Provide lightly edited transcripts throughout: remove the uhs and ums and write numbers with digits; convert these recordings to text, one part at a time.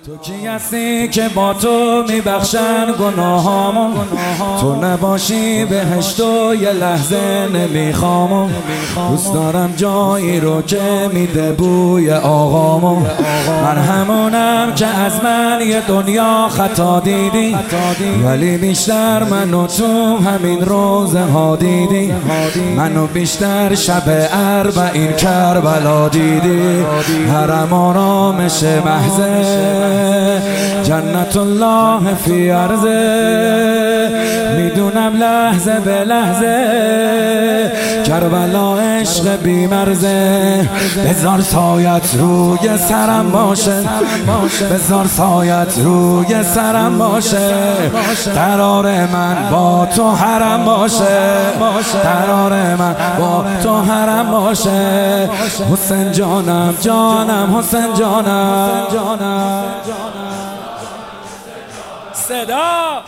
تو کی هستی که با تو میبخشن گناهامو؟ تو نباشی بهشت و یه لحظه نمیخوامو. دوست دارم جایی رو که میده بوی آقامو. من همونم که از من یه دنیا خطا دیدی، ولی بیشتر منو تو همین روزه ها دیدی. منو بیشتر شب اربعین کربلا دیدی. حرم آرامش محضه جنت الله فی عرضه. میدونم لحظه به لحظه کربلا عشق بی مرزه. بذار سایت روی سرم باشه، بذار سایت روی سرم باشه. قرار من با تو حرم باشه، قرار من با تو حرم باشه. حسین جانم جانم حسین جانم. صدا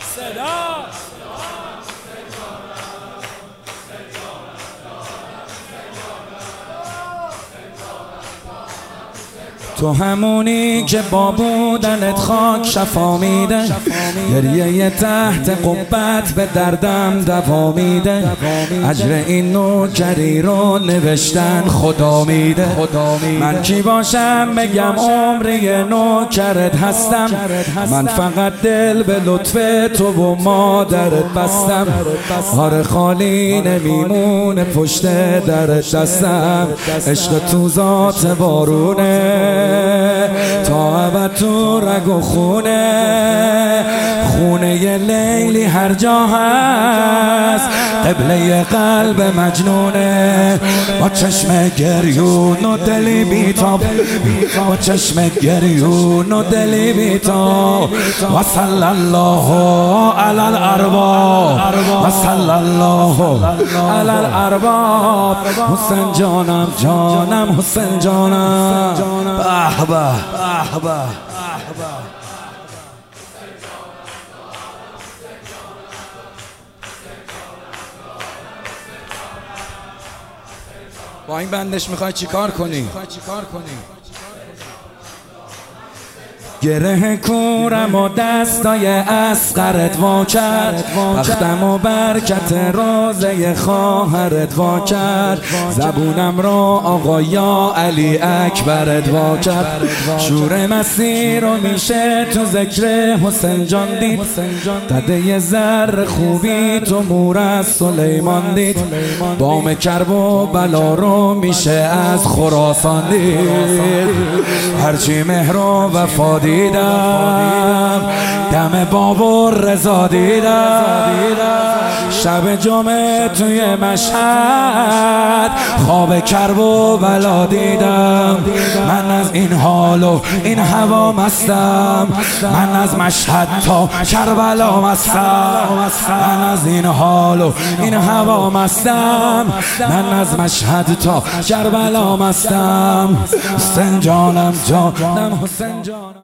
تو همونی که با بودنت خاک شفا میده. گریه تحت قبت به دردم دوا میده. اجر این نوکری رو نوشتن خدا میده. من کی باشم بگم عمری نوکرت هستم؟ من فقط دل به لطف تو و مادرت بستم. آره خالی نمیمونه پشت درت دستم. عشق تو ذات بارونه تا ابد تو رگ و خونه ی لیلی هر جا هست. قبله قلب مجنونه با چشم گریون و دلی بیتاب، با چشم گریون و دلی بیتاب. و صلی الله علی الارباب، و صلی الله علی الارباب. حسین جانم جانم حسین جانم. به به به به. با این بندش میخوای چی کار کنی؟ گره کورم و دستای اصغرت وا کرد. بختم و برکت روزه خواهرت وا کرد. زبونم رو آقا یا علی اکبرت وا کرد. شور مستی رو میشه تو ذکر حسین جان دید. قده زر خوبی تو مور از سلیمان دید. بام کرب و بلا رو میشه از خراسان دید. هرچی مهر و وفا دیدم، دم بابا رضا دیدم. شب جمعه توی مشهد خواب کرب و بلا دیدم. من از این حال و این هوا مستم. من از مشهد تا کربلا مستم. من از این حال و این هوا مستم. من از مشهد تا کربلا مستم. حسین جانم جانم حسین جانم.